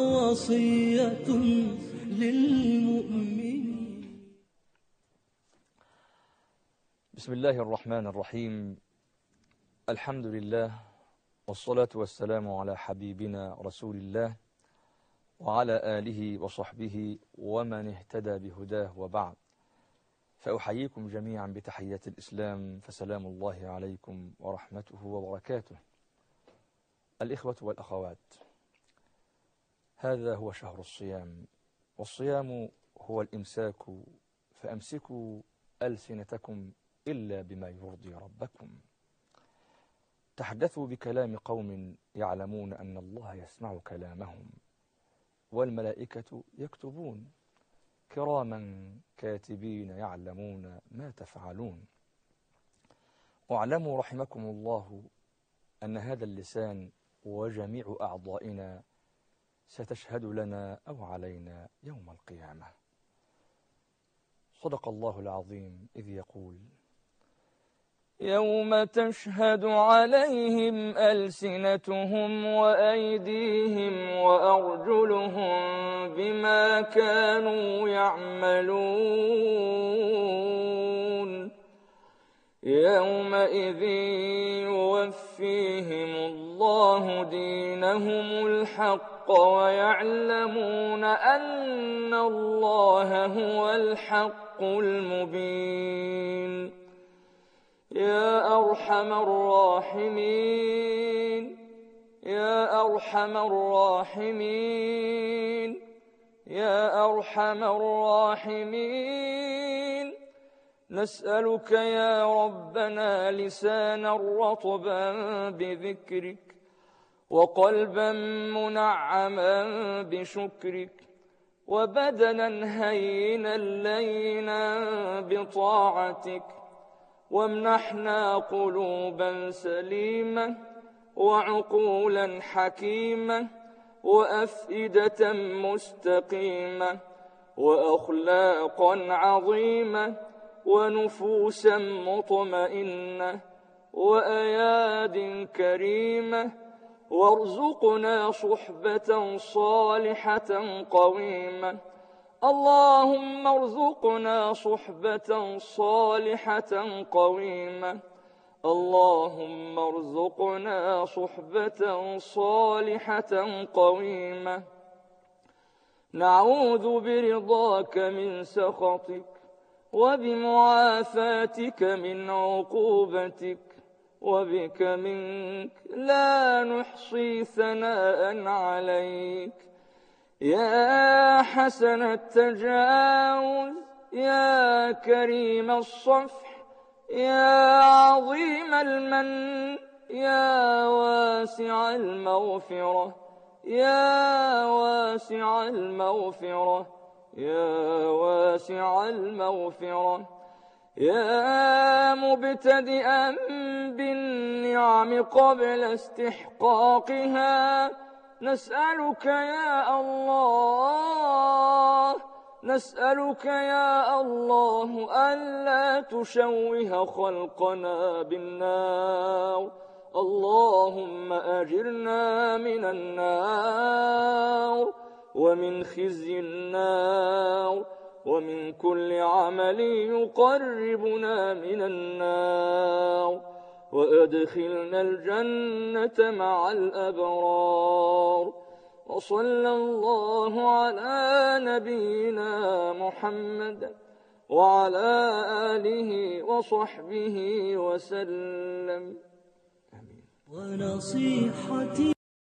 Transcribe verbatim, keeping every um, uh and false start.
وصية للمؤمنين. بسم الله الرحمن الرحيم. الحمد لله والصلاة والسلام على حبيبنا رسول الله وعلى آله وصحبه ومن اهتدى بهداه، وبعد، فأحييكم جميعا بتحية الإسلام، فسلام الله عليكم ورحمته وبركاته. الإخوة والأخوات، هذا هو شهر الصيام، والصيام هو الإمساك، فأمسكوا ألسنتكم إلا بما يرضي ربكم. تحدثوا بكلام قوم يعلمون أن الله يسمع كلامهم، والملائكة يكتبون كراما كاتبين يعلمون ما تفعلون. واعلموا رحمكم الله أن هذا اللسان وجميع أعضائنا ستشهد لنا أو علينا يوم القيامة. صدق الله العظيم إذ يقول: يوم تشهد عليهم ألسنتهم وأيديهم وأرجلهم بما كانوا يعملون يومئذ يوفيهم الله دينهم الحق ويعلمون أن الله هو الحق المبين. يا أرحم الراحمين، يا أرحم الراحمين، يا أرحم الراحمين، نسألك يا ربنا لسانا رطبا بذكرك، وقلبا منعما بشكرك، وبدنا هينا لينا بطاعتك، وامنحنا قلوبا سليمة وعقولا حكيمة وأفئدة مستقيمة وأخلاقا عظيمة ونفوسا مطمئنة وأياد كريمة، وارزقنا صحبة صالحة قويمة. اللهم ارزقنا صحبة صالحة قويمة، اللهم ارزقنا صحبة صالحة قويمة. نعوذ برضاك من سخطك، وبمعافاتك من عقوبتك، وبك منك لا نحصي ثناء عليك. يا حسن التجاوز، يا كريم الصفح، يا عظيم المن، يا واسع المغفرة، يا واسع المغفرة، يا واسع المغفرة، يا مبتدئا بالنعم قبل استحقاقها، نسألك يا الله، نسألك يا الله ألا تشوه خلقنا بالنار. اللهم أجرنا من النار، ومن خزي النار، ومن كل عمل يقربنا من النار، وأدخلنا الجنة مع الأبرار. وصلى الله على نبينا محمد وعلى آله وصحبه وسلم. آمين. ونصيحتي